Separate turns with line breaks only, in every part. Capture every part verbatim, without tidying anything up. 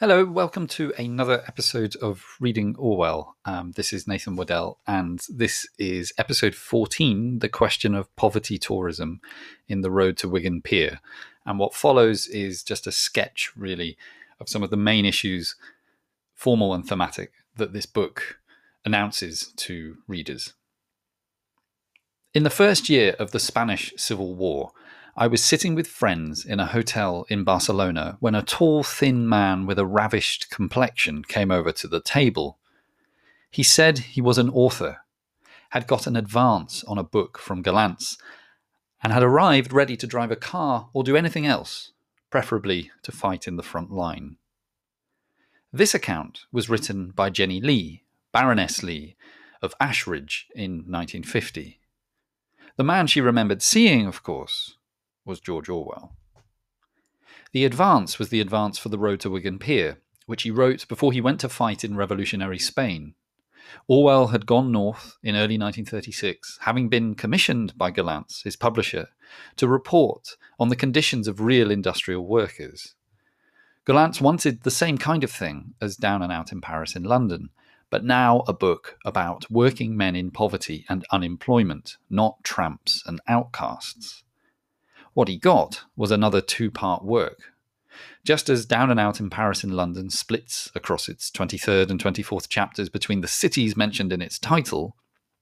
Hello, welcome to another episode of Reading Orwell. Um, this is Nathan Waddell, and this is episode fourteen, The Question of Poverty Tourism in the Road to Wigan Pier. And what follows is just a sketch, really, of some of the main issues, formal and thematic, that this book announces to readers. In the first year of the Spanish Civil War, I was sitting with friends in a hotel in Barcelona when a tall, thin man with a ravished complexion came over to the table. He said he was an author, had got an advance on a book from Gollancz, and had arrived ready to drive a car or do anything else, preferably to fight in the front line. This account was written by Jenny Lee, Baroness Lee, of Ashridge in nineteen fifty. The man she remembered seeing, of course, was George Orwell. The advance was the advance for the road to Wigan Pier, which he wrote before he went to fight in revolutionary Spain. Orwell had gone north in early nineteen thirty-six, having been commissioned by Gollancz, his publisher, to report on the conditions of real industrial workers. Gollancz wanted the same kind of thing as Down and Out in Paris and London, but now a book about working men in poverty and unemployment, not tramps and outcasts. What he got was another two-part work. Just as Down and Out in Paris and London splits across its twenty-third and twenty-fourth chapters between the cities mentioned in its title,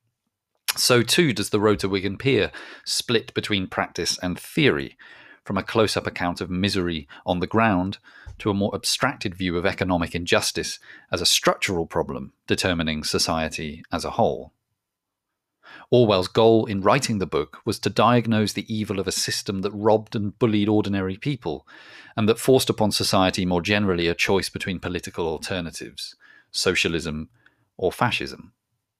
so too does The Road to Wigan Pier split between practice and theory, from a close-up account of misery on the ground to a more abstracted view of economic injustice as a structural problem determining society as a whole. Orwell's goal in writing the book was to diagnose the evil of a system that robbed and bullied ordinary people, and that forced upon society more generally a choice between political alternatives, socialism or fascism.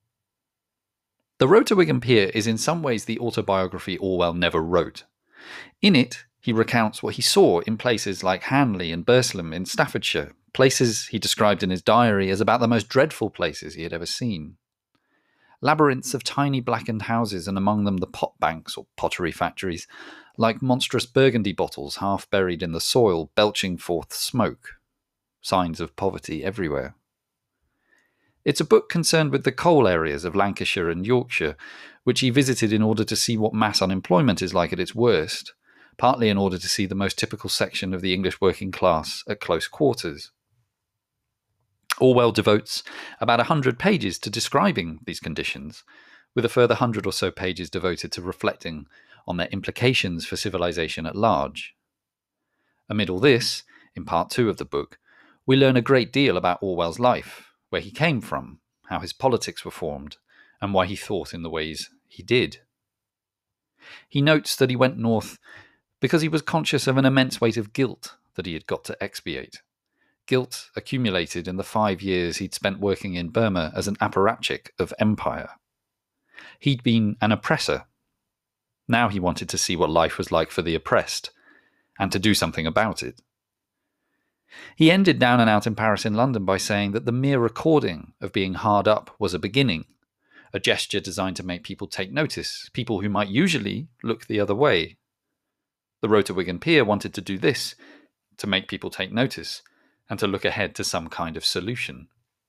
The Road to Wigan Pier is in some ways the autobiography Orwell never wrote. In it, he recounts what he saw in places like Hanley and Burslem in Staffordshire, places he described in his diary as about the most dreadful places he had ever seen. Labyrinths of tiny blackened houses, and among them the pot banks or pottery factories, like monstrous burgundy bottles half buried in the soil, belching forth smoke. Signs of poverty everywhere. It's a book concerned with the coal areas of Lancashire and Yorkshire, which he visited in order to see what mass unemployment is like at its worst, partly in order to see the most typical section of the English working class at close quarters. Orwell devotes about a hundred pages to describing these conditions, with a further hundred or so pages devoted to reflecting on their implications for civilization at large. Amid all this, in part two of the book, we learn a great deal about Orwell's life, where he came from, how his politics were formed, and why he thought in the ways he did. He notes that he went north because he was conscious of an immense weight of guilt that he had got to expiate. Guilt accumulated in the five years he'd spent working in Burma as an apparatchik of empire. He'd been an oppressor. Now he wanted to see what life was like for the oppressed, and to do something about it. He ended Down and Out in Paris and London by saying that the mere recording of being hard up was a beginning, a gesture designed to make people take notice, people who might usually look the other way. The Road to Wigan Pier wanted to do this, to make people take notice, and to look ahead to some kind of solution.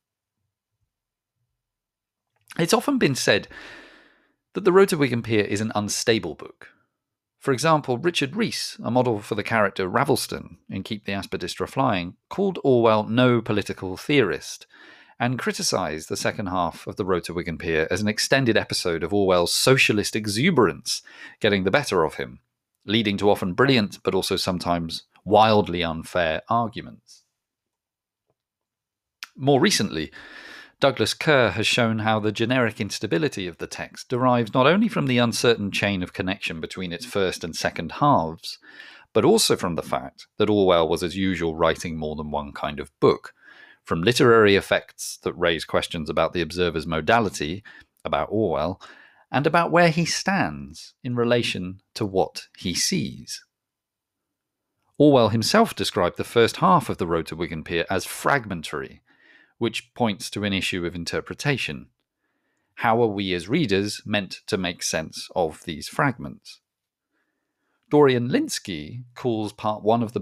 It's often been said that The Road to Wigan Pier is an unstable book. For example, Richard Rees, a model for the character Ravelston in Keep the Aspidistra Flying, called Orwell no political theorist, and criticised the second half of The Road to Wigan Pier as an extended episode of Orwell's socialist exuberance getting the better of him, leading to often brilliant but also sometimes wildly unfair arguments. More recently, Douglas Kerr has shown how the generic instability of the text derives not only from the uncertain chain of connection between its first and second halves, but also from the fact that Orwell was as usual writing more than one kind of book, from literary effects that raise questions about the observer's modality, about Orwell, and about where he stands in relation to what he sees. Orwell himself described the first half of The Road to Wigan Pier as fragmentary, which points to an issue of interpretation. How are we as readers meant to make sense of these fragments? Dorian Lynskey calls part one of the book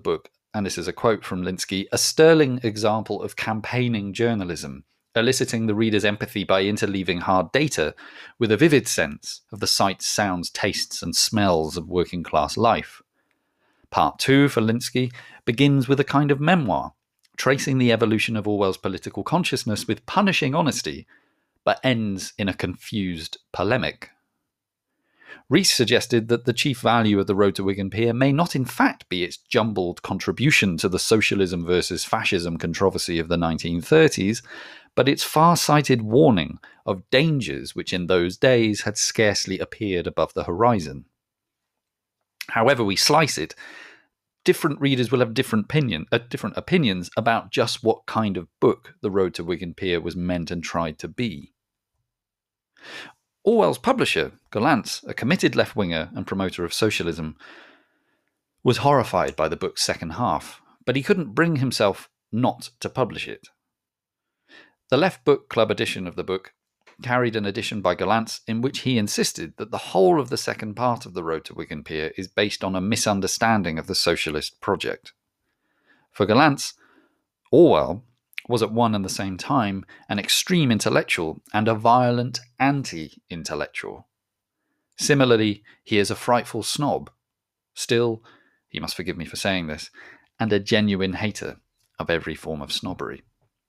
and this is a quote from Linsky, a sterling example of campaigning journalism, eliciting the reader's empathy by interleaving hard data with a vivid sense of the sights, sounds, tastes, and smells of working class life. Part two, for Linsky, begins with a kind of memoir, tracing the evolution of Orwell's political consciousness with punishing honesty, but ends in a confused polemic. Rees suggested that the chief value of The Road to Wigan Pier may not in fact be its jumbled contribution to the socialism versus fascism controversy of the nineteen thirties, but its far-sighted warning of dangers which in those days had scarcely appeared above the horizon. However we slice it, different readers will have different, opinion, uh, different opinions about just what kind of book The Road to Wigan Pier was meant and tried to be. Orwell's publisher, Gollancz, a committed left-winger and promoter of socialism, was horrified by the book's second half, but he couldn't bring himself not to publish it. The Left Book Club edition of the book carried an edition by Gollancz in which he insisted that the whole of the second part of The Road to Wigan Pier is based on a misunderstanding of the socialist project. For Gollancz, Orwell was at one and the same time an extreme intellectual and a violent anti-intellectual. Similarly, he is a frightful snob. Still, he must forgive me for saying this, and a genuine hater of every form of snobbery.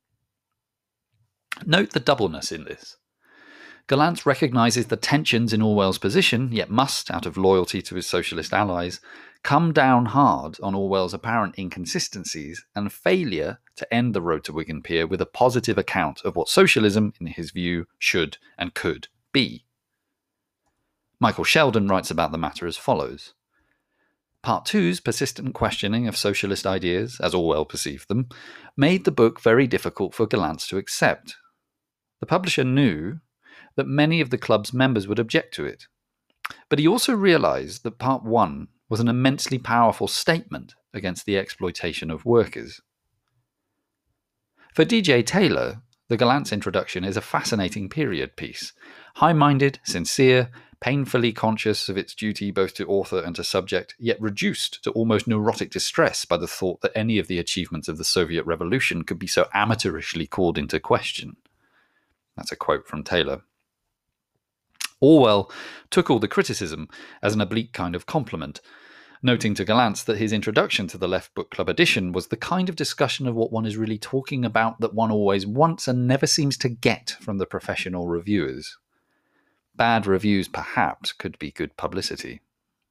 Note the doubleness in this. Gollancz recognises the tensions in Orwell's position, yet must, out of loyalty to his socialist allies, come down hard on Orwell's apparent inconsistencies and failure to end The Road to Wigan Pier with a positive account of what socialism, in his view, should and could be. Michael Sheldon writes about the matter as follows. Part two's persistent questioning of socialist ideas, as Orwell perceived them, made the book very difficult for Gollancz to accept. The publisher knew that many of the club's members would object to it, but he also realised that Part one was an immensely powerful statement against the exploitation of workers. For D J Taylor, the Gollancz introduction is a fascinating period piece, high-minded, sincere, painfully conscious of its duty both to author and to subject, yet reduced to almost neurotic distress by the thought that any of the achievements of the Soviet Revolution could be so amateurishly called into question. That's a quote from Taylor. Orwell took all the criticism as an oblique kind of compliment, noting to Gollancz that his introduction to the Left Book Club edition was the kind of discussion of what one is really talking about that one always wants and never seems to get from the professional reviewers. Bad reviews, perhaps, could be good publicity.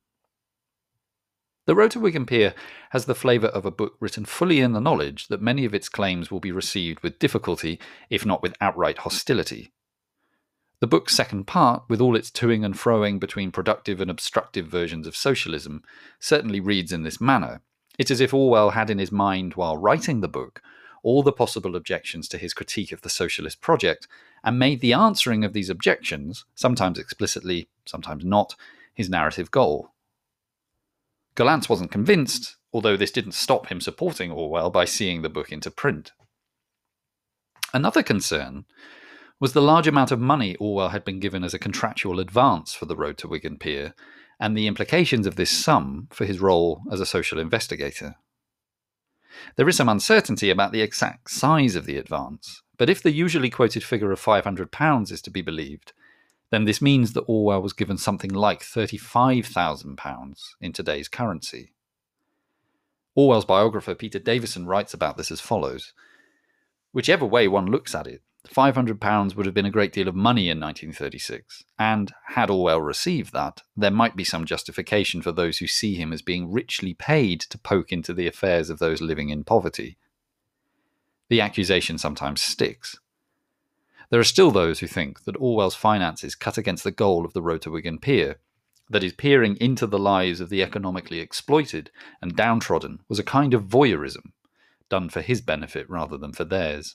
The Road to Wigan Pier has the flavour of a book written fully in the knowledge that many of its claims will be received with difficulty, if not with outright hostility. The book's second part, with all its toing and froing between productive and obstructive versions of socialism, certainly reads in this manner. It's as if Orwell had in his mind, while writing the book, all the possible objections to his critique of the socialist project, and made the answering of these objections, sometimes explicitly, sometimes not, his narrative goal. Gollancz wasn't convinced, although this didn't stop him supporting Orwell by seeing the book into print. Another concern was the large amount of money Orwell had been given as a contractual advance for The Road to Wigan Pier, and the implications of this sum for his role as a social investigator. There is some uncertainty about the exact size of the advance, but if the usually quoted figure of five hundred pounds is to be believed, then this means that Orwell was given something like thirty-five thousand pounds in today's currency. Orwell's biographer Peter Davison writes about this as follows. Whichever way one looks at it, five hundred pounds would have been a great deal of money in nineteen thirty-six, and had Orwell received that, there might be some justification for those who see him as being richly paid to poke into the affairs of those living in poverty. The accusation sometimes sticks. There are still those who think that Orwell's finances cut against the goal of The Road to Wigan Pier, that his peering into the lives of the economically exploited and downtrodden was a kind of voyeurism, done for his benefit rather than for theirs.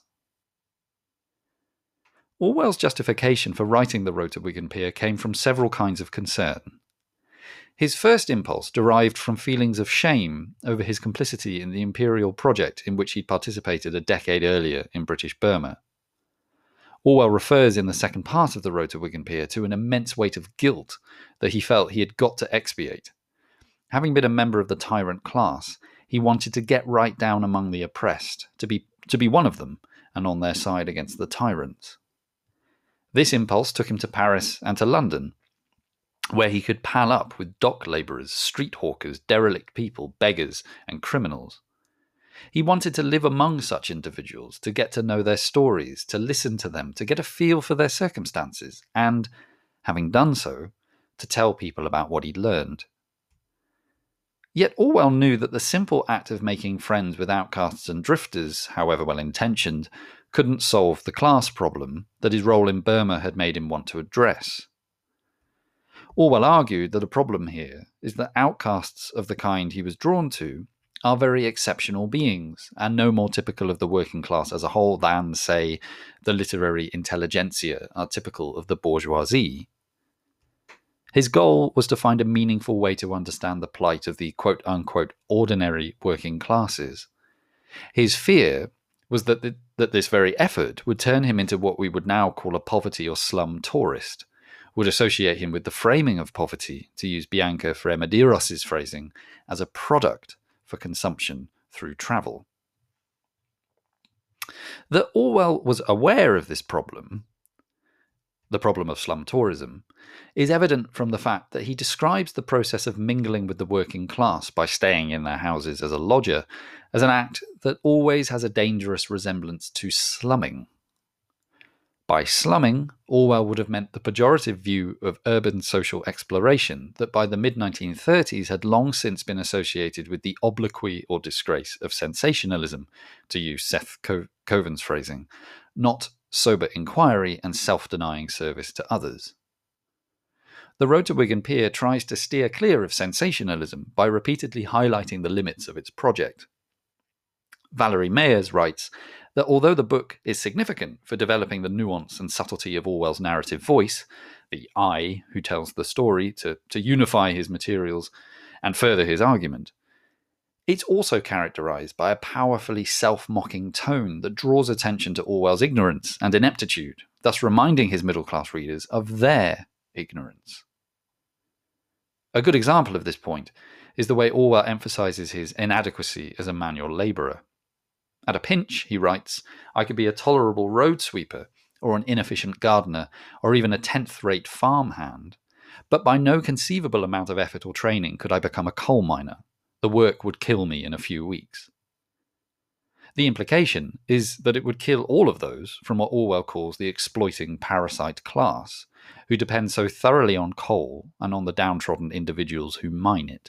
Orwell's justification for writing The Road to Wigan Pier came from several kinds of concern. His first impulse derived from feelings of shame over his complicity in the imperial project in which he'd participated a decade earlier in British Burma. Orwell refers in the second part of The Road to Wigan Pier to an immense weight of guilt that he felt he had got to expiate. Having been a member of the tyrant class, He wanted to get right down among the oppressed, to be, to be one of them, and on their side against the tyrants. This impulse took him to Paris and to London, where he could pal up with dock labourers, street hawkers, derelict people, beggars, and criminals. He wanted to live among such individuals, to get to know their stories, to listen to them, to get a feel for their circumstances, and, having done so, to tell people about what he'd learned. Yet Orwell knew that the simple act of making friends with outcasts and drifters, however well-intentioned, couldn't solve the class problem that his role in Burma had made him want to address. Orwell argued that a problem here is that outcasts of the kind he was drawn to are very exceptional beings, and no more typical of the working class as a whole than, say, the literary intelligentsia are typical of the bourgeoisie. His goal was to find a meaningful way to understand the plight of the quote-unquote ordinary working classes. His fear was that, the, that this very effort would turn him into what we would now call a poverty or slum tourist, would associate him with the framing of poverty, to use Bianca Frere-Medeiros' phrasing, as a product for consumption through travel. That Orwell was aware of this problem, the problem of slum tourism, is evident from the fact that he describes the process of mingling with the working class by staying in their houses as a lodger as an act that always has a dangerous resemblance to slumming. By slumming, Orwell would have meant the pejorative view of urban social exploration that by the mid nineteen thirties had long since been associated with the obloquy or disgrace of sensationalism, to use Seth Co- Coven's phrasing, not sober inquiry and self-denying service to others. The Road to Wigan Pier tries to steer clear of sensationalism by repeatedly highlighting the limits of its project. Valerie Mayers writes that although the book is significant for developing the nuance and subtlety of Orwell's narrative voice, the I who tells the story to, to unify his materials and further his argument, it's also characterized by a powerfully self-mocking tone that draws attention to Orwell's ignorance and ineptitude, thus reminding his middle-class readers of their ignorance. A good example of this point is the way Orwell emphasizes his inadequacy as a manual labourer. At a pinch, he writes, I could be a tolerable road sweeper, or an inefficient gardener, or even a tenth-rate farmhand, but by no conceivable amount of effort or training could I become a coal miner. The work would kill me in a few weeks. The implication is that it would kill all of those from what Orwell calls the exploiting parasite class, who depend so thoroughly on coal and on the downtrodden individuals who mine it.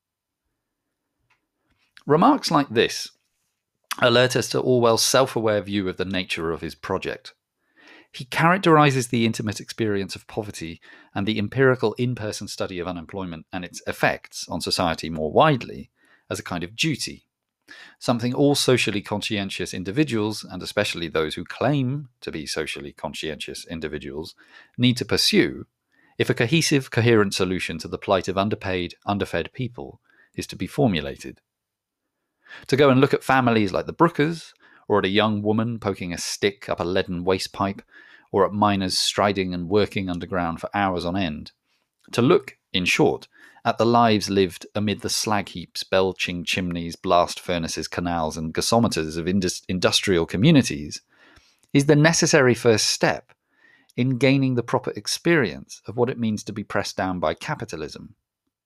Remarks like this alert us to Orwell's self-aware view of the nature of his project. He characterizes the intimate experience of poverty and the empirical in-person study of unemployment and its effects on society more widely as a kind of duty, something all socially conscientious individuals, and especially those who claim to be socially conscientious individuals, need to pursue if a cohesive, coherent solution to the plight of underpaid, underfed people is to be formulated. To go and look at families like the Brookers, or at a young woman poking a stick up a leaden waste pipe, or at miners striding and working underground for hours on end. To look, in short, at the lives lived amid the slag heaps, belching chimneys, blast furnaces, canals, and gasometers of indus- industrial communities is the necessary first step in gaining the proper experience of what it means to be pressed down by capitalism.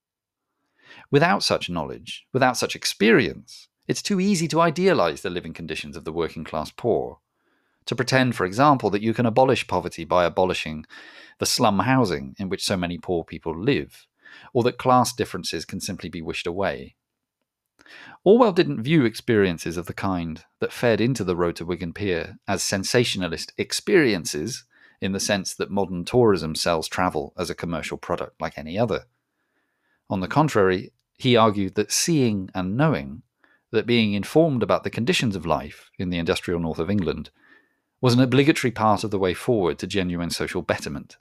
Without such knowledge, without such experience, it's too easy to idealize the living conditions of the working class poor. To pretend, for example, that you can abolish poverty by abolishing the slum housing in which so many poor people live, or that class differences can simply be wished away. Orwell didn't view experiences of the kind that fed into the Road to Wigan Pier as sensationalist experiences, in the sense that modern tourism sells travel as a commercial product like any other. On the contrary, he argued that seeing and knowing, that being informed about the conditions of life in the industrial north of England, was an obligatory part of the way forward to genuine social betterment.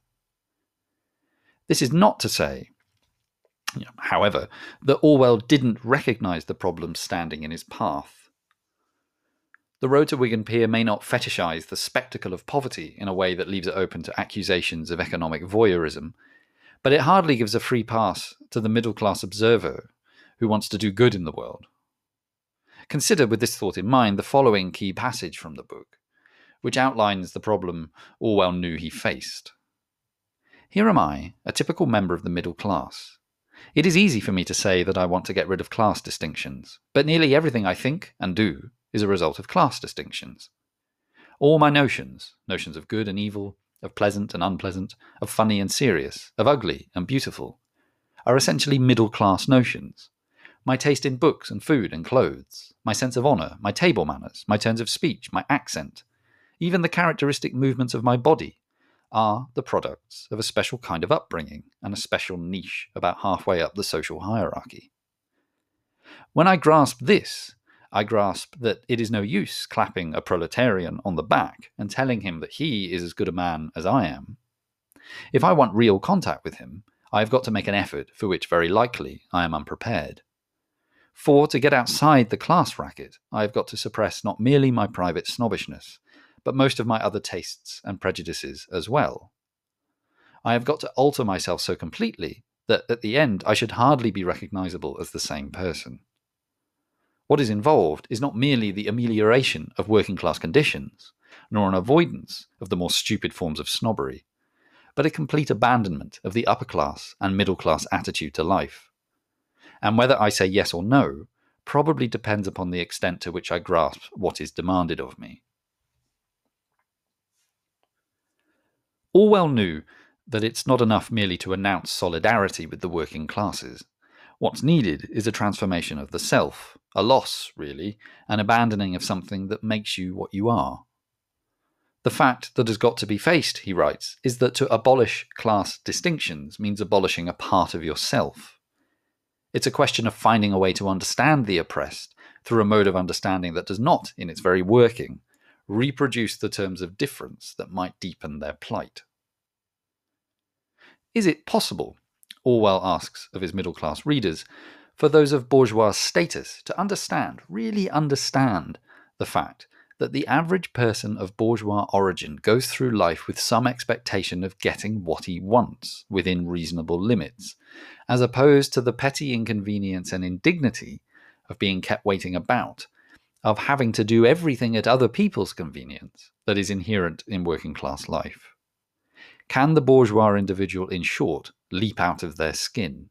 This is not to say, however, that Orwell didn't recognise the problems standing in his path. The Road to Wigan Pier may not fetishise the spectacle of poverty in a way that leaves it open to accusations of economic voyeurism, but it hardly gives a free pass to the middle-class observer who wants to do good in the world. Consider with this thought in mind the following key passage from the book, which outlines the problem Orwell knew he faced. Here am I, a typical member of the middle class. It is easy for me to say that I want to get rid of class distinctions, but nearly everything I think and do is a result of class distinctions. All my notions, notions of good and evil, of pleasant and unpleasant, of funny and serious, of ugly and beautiful, are essentially middle-class notions. My taste in books and food and clothes, my sense of honour, my table manners, my turns of speech, my accent, even the characteristic movements of my body, are the products of a special kind of upbringing and a special niche about halfway up the social hierarchy. When I grasp this, I grasp that it is no use clapping a proletarian on the back and telling him that he is as good a man as I am. If I want real contact with him, I have got to make an effort for which very likely I am unprepared. For to get outside the class racket, I have got to suppress not merely my private snobbishness, but most of my other tastes and prejudices as well. I have got to alter myself so completely that at the end I should hardly be recognizable as the same person. What is involved is not merely the amelioration of working class conditions, nor an avoidance of the more stupid forms of snobbery, but a complete abandonment of the upper class and middle class attitude to life. And whether I say yes or no probably depends upon the extent to which I grasp what is demanded of me. Orwell knew that it's not enough merely to announce solidarity with the working classes. What's needed is a transformation of the self, a loss, really, an abandoning of something that makes you what you are. The fact that has got to be faced, he writes, is that to abolish class distinctions means abolishing a part of yourself. It's a question of finding a way to understand the oppressed through a mode of understanding that does not, in its very working, reproduce the terms of difference that might deepen their plight. Is it possible, Orwell asks of his middle-class readers, for those of bourgeois status to understand, really understand, the fact that the average person of bourgeois origin goes through life with some expectation of getting what he wants within reasonable limits, as opposed to the petty inconvenience and indignity of being kept waiting about, of having to do everything at other people's convenience that is inherent in working class life? Can the bourgeois individual, in short, leap out of their skin?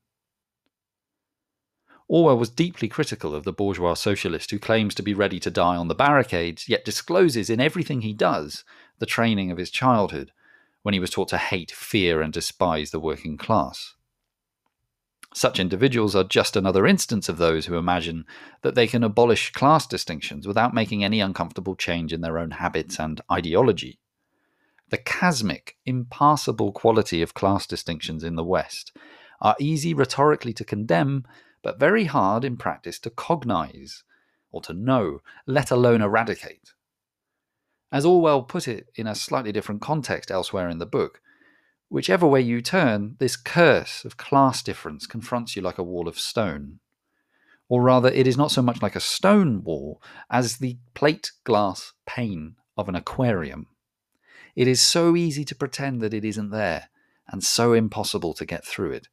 Orwell was deeply critical of the bourgeois socialist who claims to be ready to die on the barricades, yet discloses in everything he does the training of his childhood, when he was taught to hate, fear, and despise the working class. Such individuals are just another instance of those who imagine that they can abolish class distinctions without making any uncomfortable change in their own habits and ideology. The chasmic, impassable quality of class distinctions in the West are easy rhetorically to condemn, but very hard in practice to cognize, or to know, let alone eradicate. As Orwell put it in a slightly different context elsewhere in the book, whichever way you turn, this curse of class difference confronts you like a wall of stone. Or rather, it is not so much like a stone wall as the plate glass pane of an aquarium. It is so easy to pretend that it isn't there, and so impossible to get through it.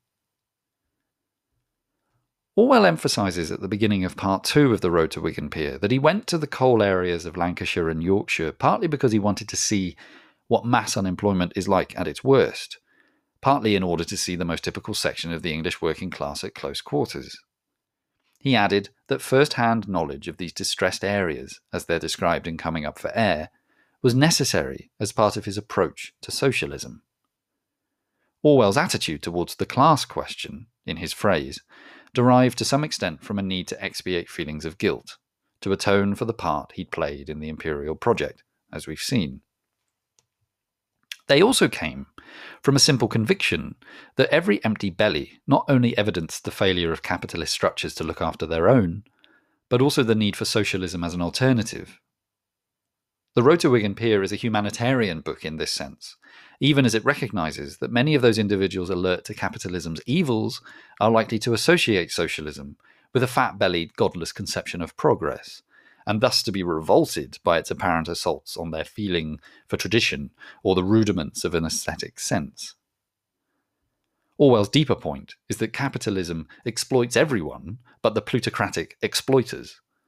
Orwell emphasises at the beginning of part two of The Road to Wigan Pier that he went to the coal areas of Lancashire and Yorkshire partly because he wanted to see what mass unemployment is like at its worst, partly in order to see the most typical section of the English working class at close quarters. He added that first-hand knowledge of these distressed areas, as they're described in Coming Up for Air, was necessary as part of his approach to socialism. Orwell's attitude towards the class question, in his phrase, derived to some extent from a need to expiate feelings of guilt, to atone for the part he'd played in the imperial project, as we've seen. They also came from a simple conviction that every empty belly not only evidenced the failure of capitalist structures to look after their own, but also the need for socialism as an alternative. The Road to Wigan Pier is a humanitarian book in this sense, even as it recognises that many of those individuals alert to capitalism's evils are likely to associate socialism with a fat-bellied, godless conception of progress, and thus to be revolted by its apparent assaults on their feeling for tradition or the rudiments of an aesthetic sense. Orwell's deeper point is that capitalism exploits everyone but the plutocratic exploiters.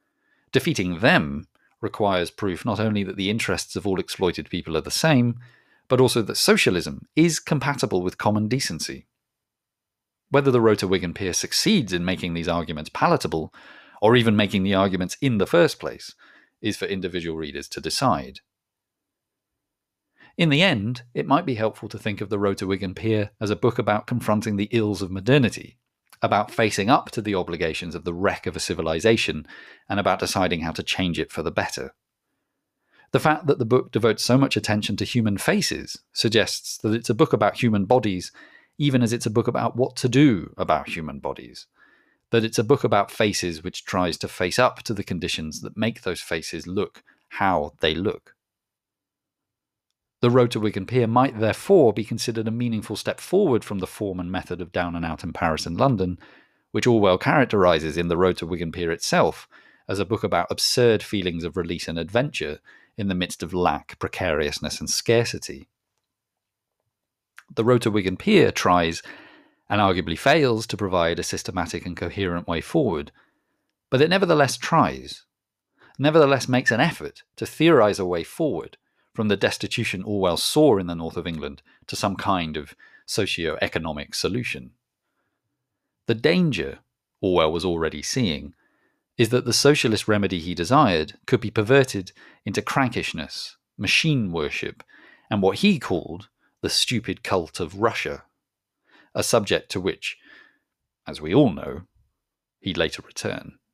Defeating them requires proof not only that the interests of all exploited people are the same, but also that socialism is compatible with common decency. Whether the Road to Wigan Pier succeeds in making these arguments palatable, or even making the arguments in the first place, is for individual readers to decide. In the end, it might be helpful to think of The Road to Wigan Pier as a book about confronting the ills of modernity, about facing up to the obligations of the wreck of a civilization, and about deciding how to change it for the better. The fact that the book devotes so much attention to human faces suggests that it's a book about human bodies, even as it's a book about what to do about human bodies. That it's a book about faces which tries to face up to the conditions that make those faces look how they look. The Road to Wigan Pier might therefore be considered a meaningful step forward from the form and method of Down and Out in Paris and London, which Orwell characterises in The Road to Wigan Pier itself as a book about absurd feelings of release and adventure in the midst of lack, precariousness and scarcity. The Road to Wigan Pier tries, and arguably fails, to provide a systematic and coherent way forward, but it nevertheless tries, nevertheless makes an effort to theorise a way forward from the destitution Orwell saw in the north of England to some kind of socio-economic solution. The danger Orwell was already seeing is that the socialist remedy he desired could be perverted into crankishness, machine worship, and what he called the stupid cult of Russia, a subject to which, as we all know, he'd later return.